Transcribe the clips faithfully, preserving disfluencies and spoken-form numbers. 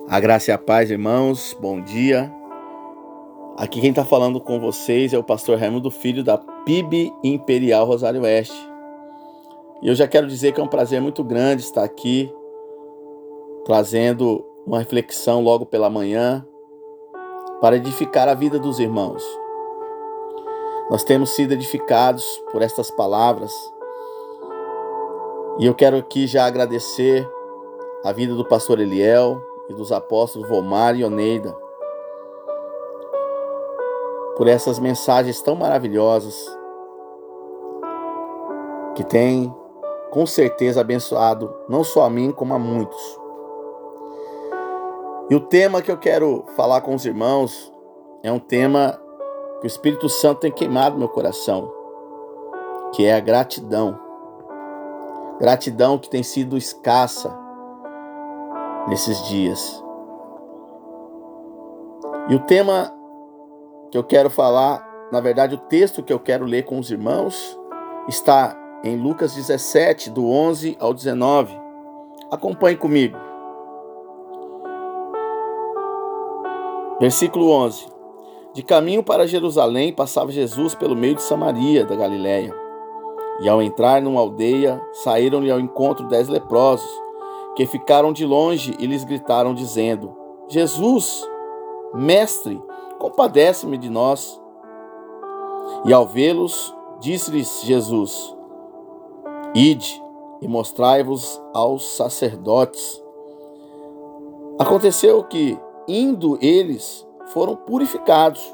A graça e a paz, irmãos, bom dia. Aqui quem está falando com vocês é o pastor Raimundo Filho da P I B Imperial Rosário Oeste. E eu já quero dizer que é um prazer muito grande estar aqui, trazendo uma reflexão logo pela manhã, para edificar a vida dos irmãos. Nós temos sido edificados por estas palavras, e eu quero aqui já agradecer a vida do pastor Eliel e dos apóstolos Vomar e Oneida, por essas mensagens tão maravilhosas, que têm com certeza abençoado não só a mim, como a muitos. E o tema que eu quero falar com os irmãos é um tema que o Espírito Santo tem queimado no meu coração, que é a gratidão. Gratidão que tem sido escassa nesses dias. E o tema que eu quero falar, na verdade o texto que eu quero ler com os irmãos, está em Lucas dezessete, do onze ao dezenove. Acompanhe comigo. Versículo onze. De caminho para Jerusalém, passava Jesus pelo meio de Samaria, da Galiléia. E ao entrar numa aldeia, saíram-lhe ao encontro dez leprosos, que ficaram de longe e lhes gritaram, dizendo: Jesus, mestre, compadece-me de nós. E ao vê-los, disse-lhes Jesus: Ide e mostrai-vos aos sacerdotes. Aconteceu que, indo eles, foram purificados.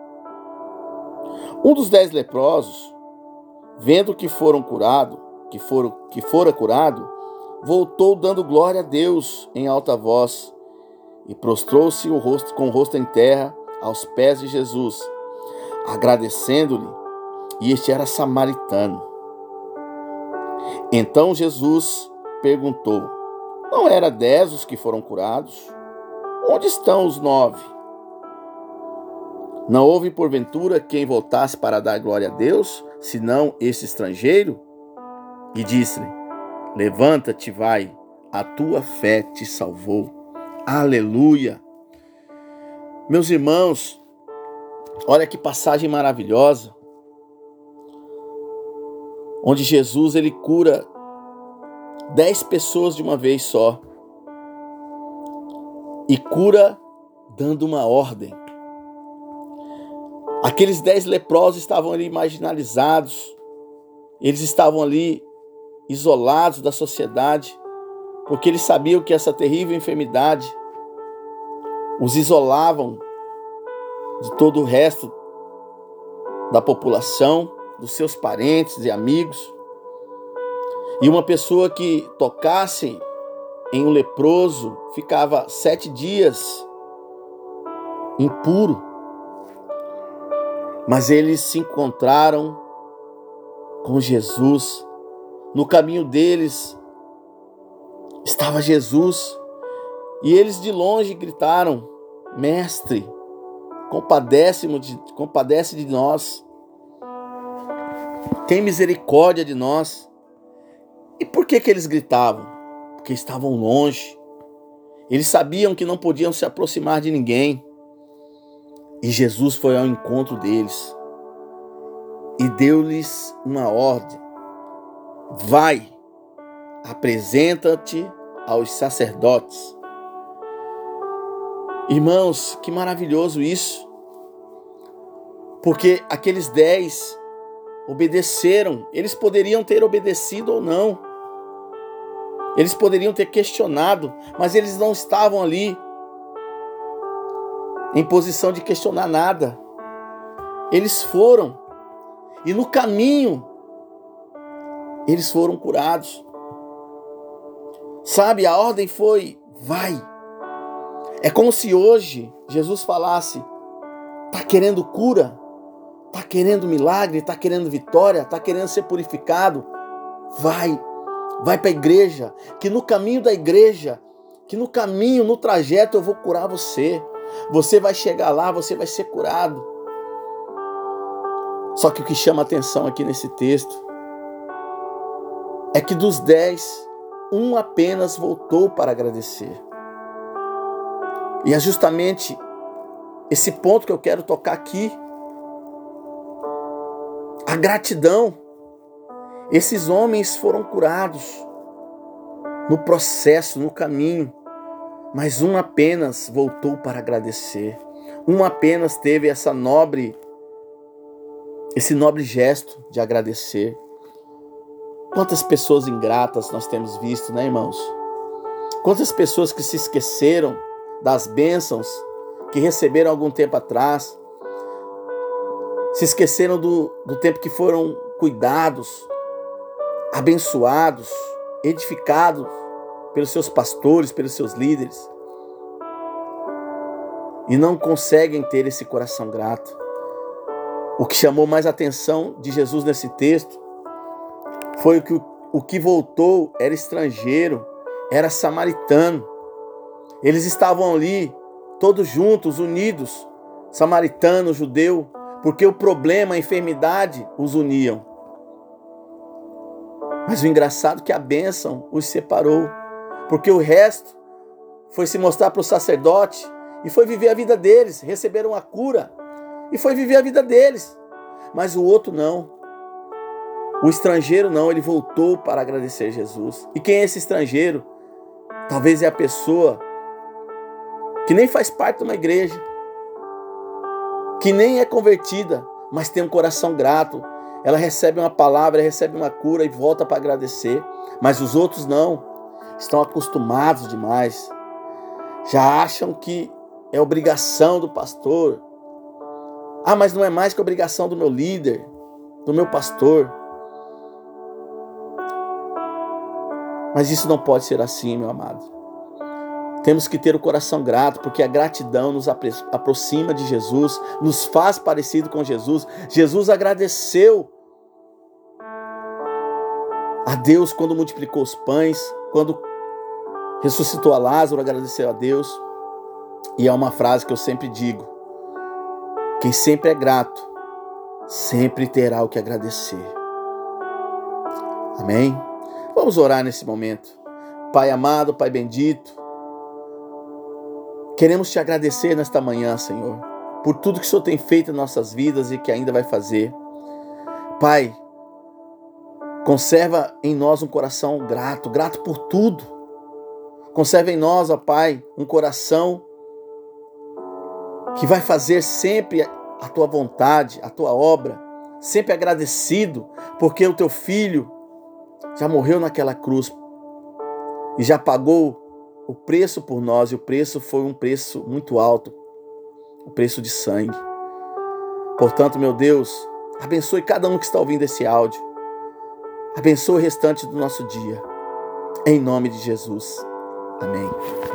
Um dos dez leprosos, vendo que foram curado, que, foram, que fora curado, voltou dando glória a Deus em alta voz e prostrou-se o rosto, com o rosto em terra aos pés de Jesus, agradecendo-lhe, e este era samaritano. Então Jesus perguntou: Não era dez os que foram curados? Onde estão os nove? Não houve porventura quem voltasse para dar glória a Deus, senão esse estrangeiro? E disse-lhe: Levanta-te, vai, a tua fé te salvou. Aleluia! Meus irmãos, olha que passagem maravilhosa, onde Jesus ele cura dez pessoas de uma vez só, e cura dando uma ordem. Aqueles dez leprosos estavam ali marginalizados, eles estavam ali isolados da sociedade, porque eles sabiam que essa terrível enfermidade os isolavam de todo o resto da população, dos seus parentes e amigos. E uma pessoa que tocasse em um leproso ficava sete dias impuro. Mas eles se encontraram com Jesus. No caminho deles estava Jesus, e eles de longe gritaram: Mestre, compadece-me de, compadece de nós, tem misericórdia de nós. E por que que eles gritavam? Porque estavam longe, eles sabiam que não podiam se aproximar de ninguém, e Jesus foi ao encontro deles e deu-lhes uma ordem: Vai, apresenta-te aos sacerdotes. Irmãos, que maravilhoso isso, porque aqueles dez obedeceram. Eles poderiam ter obedecido ou não, eles poderiam ter questionado, mas eles não estavam ali em posição de questionar nada. Eles foram, e no caminho eles foram curados. Sabe, a ordem foi: vai. É como se hoje Jesus falasse: tá querendo cura? Tá querendo milagre? Tá querendo vitória? Tá querendo ser purificado? Vai. Vai para a igreja, que no caminho da igreja, que no caminho, no trajeto eu vou curar você. Você vai chegar lá, você vai ser curado. Só que o que chama a atenção aqui nesse texto é que dos dez, um apenas voltou para agradecer. E é justamente esse ponto que eu quero tocar aqui. A gratidão. Esses homens foram curados no processo, no caminho, mas um apenas voltou para agradecer. Um apenas teve essa nobre, esse nobre gesto de agradecer. Quantas pessoas ingratas nós temos visto, né, irmãos? Quantas pessoas que se esqueceram das bênçãos que receberam algum tempo atrás, se esqueceram do, do tempo que foram cuidados, abençoados, edificados pelos seus pastores, pelos seus líderes, e não conseguem ter esse coração grato. O que chamou mais atenção de Jesus nesse texto foi que o, o que voltou era estrangeiro, era samaritano. Eles estavam ali, todos juntos, unidos, samaritano, judeu, porque o problema, a enfermidade os uniam. Mas o engraçado é que a bênção os separou, porque o resto foi se mostrar para o sacerdote e foi viver a vida deles, receberam a cura e foi viver a vida deles. Mas o outro não, o estrangeiro não, ele voltou para agradecer Jesus. E quem é esse estrangeiro? Talvez é a pessoa que nem faz parte de uma igreja, que nem é convertida, mas tem um coração grato. Ela recebe uma palavra, recebe uma cura e volta para agradecer. Mas os outros não, estão acostumados demais. Já acham que é obrigação do pastor. Ah, mas não é mais que obrigação do meu líder, do meu pastor. Mas isso não pode ser assim, meu amado. Temos que ter o coração grato, porque a gratidão nos aproxima de Jesus, nos faz parecido com Jesus. Jesus agradeceu a Deus quando multiplicou os pães, quando ressuscitou a Lázaro, agradeceu a Deus. E é uma frase que eu sempre digo: quem sempre é grato, sempre terá o que agradecer. Amém? Vamos orar nesse momento. Pai amado, Pai bendito, queremos te agradecer nesta manhã, Senhor, por tudo que o Senhor tem feito em nossas vidas e que ainda vai fazer. Pai, conserva em nós um coração grato, grato por tudo. Conserva em nós, ó Pai, um coração que vai fazer sempre a tua vontade, a tua obra, sempre agradecido, porque o teu filho já morreu naquela cruz e já pagou o preço por nós, e o preço foi um preço muito alto, o preço de sangue. Portanto, meu Deus, abençoe cada um que está ouvindo esse áudio. Abençoe o restante do nosso dia. Em nome de Jesus. Amém.